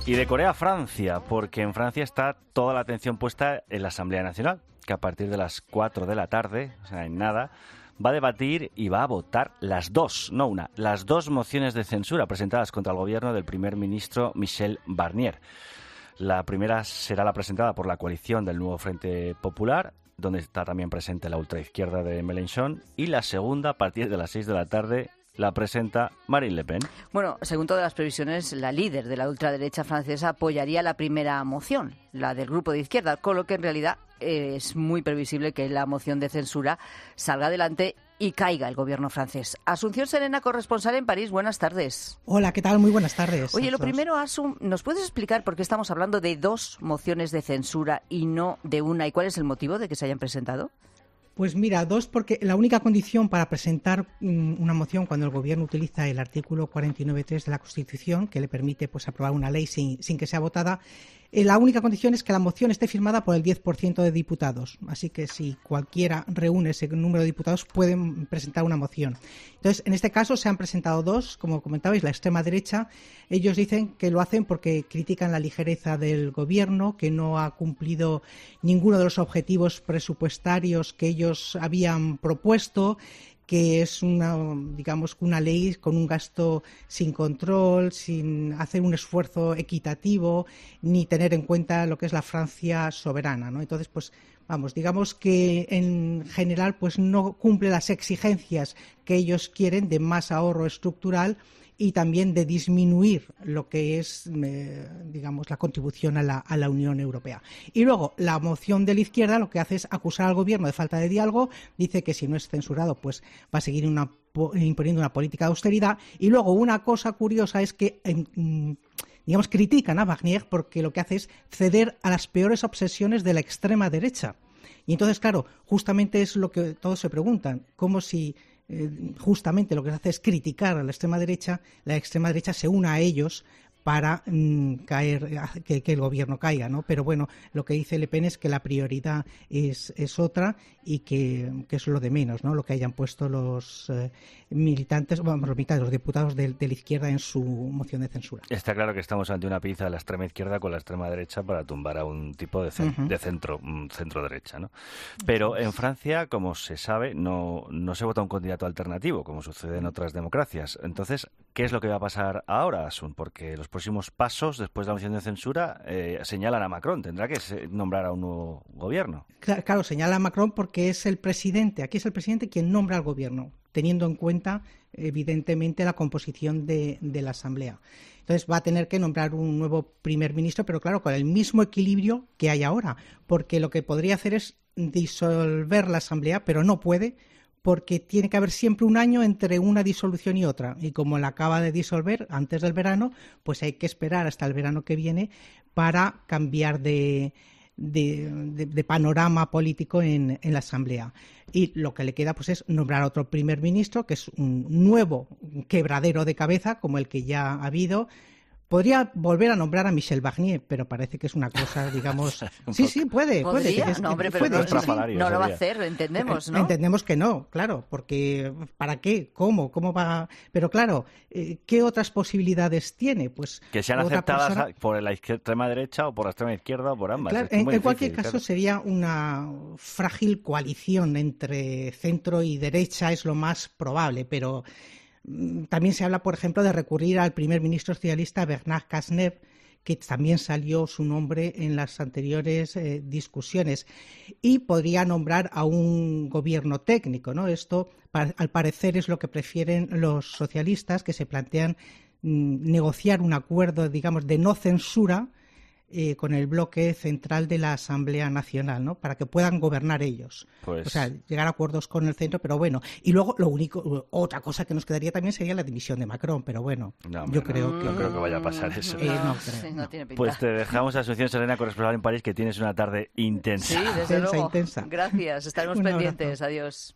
Y de Corea a Francia, porque en Francia está toda la atención puesta en la Asamblea Nacional, que a partir de las 4 de la tarde, o sea, en nada, va a debatir y va a votar las dos mociones de censura presentadas contra el gobierno del primer ministro Michel Barnier. La primera será la presentada por la coalición del Nuevo Frente Popular, donde está también presente la ultraizquierda de Mélenchon, y la segunda, a partir de las 6 de la tarde, la presenta Marine Le Pen. Bueno, según todas las previsiones, la líder de la ultraderecha francesa apoyaría la primera moción, la del grupo de izquierda, con lo que en realidad es muy previsible que la moción de censura salga adelante y caiga el gobierno francés. Asunción Serena, corresponsal en París, buenas tardes. Hola, ¿qué tal? Muy buenas tardes. Oye, lo primero, Asun, ¿nos puedes explicar por qué estamos hablando de dos mociones de censura y no de una? ¿Y cuál es el motivo de que se hayan presentado? Pues mira, dos, porque la única condición para presentar una moción cuando el Gobierno utiliza el artículo 49.3 de la Constitución, que le permite pues aprobar una ley sin que sea votada, la única condición es que la moción esté firmada por el 10% de diputados. Así que si cualquiera reúne ese número de diputados, pueden presentar una moción. Entonces, en este caso se han presentado dos, como comentabais, la extrema derecha. Ellos dicen que lo hacen porque critican la ligereza del Gobierno, que no ha cumplido ninguno de los objetivos presupuestarios que ellos habían propuesto, que es una ley con un gasto sin control, sin hacer un esfuerzo equitativo, ni tener en cuenta lo que es la Francia soberana, ¿no? Entonces, pues digamos que en general pues no cumple las exigencias que ellos quieren de más ahorro estructural y también de disminuir lo que es, la contribución a la Unión Europea. Y luego, la moción de la izquierda lo que hace es acusar al Gobierno de falta de diálogo, dice que si no es censurado, pues va a seguir imponiendo una política de austeridad. Y luego, una cosa curiosa es que critican a Barnier porque lo que hace es ceder a las peores obsesiones de la extrema derecha. Y entonces, claro, justamente es lo que todos se preguntan, como si justamente lo que se hace es criticar a la extrema derecha se una a ellos para que el gobierno caiga, ¿no? Pero bueno, lo que dice Le Pen es que la prioridad es otra y que es lo de menos, ¿no? Lo que hayan puesto los los diputados de la izquierda en su moción de censura. Está claro que estamos ante una pinza de la extrema izquierda con la extrema derecha para tumbar a un tipo de centro derecha, ¿no? Pero en Francia, como se sabe, no se vota un candidato alternativo, como sucede en otras democracias. Entonces, ¿qué es lo que va a pasar ahora, Asun? Porque los próximos pasos, después de la moción de censura, señalan a Macron. Tendrá que nombrar a un nuevo gobierno. Claro, señala a Macron porque es el presidente. Aquí es el presidente quien nombra al gobierno, teniendo en cuenta, evidentemente, la composición de la Asamblea. Entonces va a tener que nombrar un nuevo primer ministro, pero claro, con el mismo equilibrio que hay ahora, porque lo que podría hacer es disolver la Asamblea, pero no puede, porque tiene que haber siempre un año entre una disolución y otra. Y como la acaba de disolver antes del verano, pues hay que esperar hasta el verano que viene para cambiar de panorama político en la Asamblea. Y lo que le queda pues es nombrar a otro primer ministro, que es un nuevo quebradero de cabeza, como el que ya ha habido. Podría volver a nombrar a Michel Barnier, pero parece que es una cosa, digamos... Sí, puede. ¿Podría? No, hombre, pero puede, no lo va a hacer, entendemos, ¿no? Entendemos que no, claro, porque ¿para qué? ¿Cómo va? Pero claro, ¿qué otras posibilidades tiene? Pues que sean aceptadas por la extrema derecha o por la extrema izquierda o por ambas. Claro, en cualquier caso sería una frágil coalición entre centro y derecha, es lo más probable, pero... También se habla, por ejemplo, de recurrir al primer ministro socialista Bernard Cazeneuve, que también salió su nombre en las anteriores discusiones, y podría nombrar a un gobierno técnico, ¿no? Esto, al parecer, es lo que prefieren los socialistas, que se plantean negociar un acuerdo, digamos, de no censura con el bloque central de la Asamblea Nacional, ¿no? Para que puedan gobernar ellos. Pues... O sea, llegar a acuerdos con el centro, pero bueno. Y luego, otra cosa que nos quedaría también sería la dimisión de Macron, pero bueno, no creo que vaya a pasar eso. No tiene pinta. Pues te dejamos a Asunción Serena, corresponsal en París, que tienes una tarde intensa. Sí, desde luego. Intensa. Gracias, estaremos pendientes. Adiós.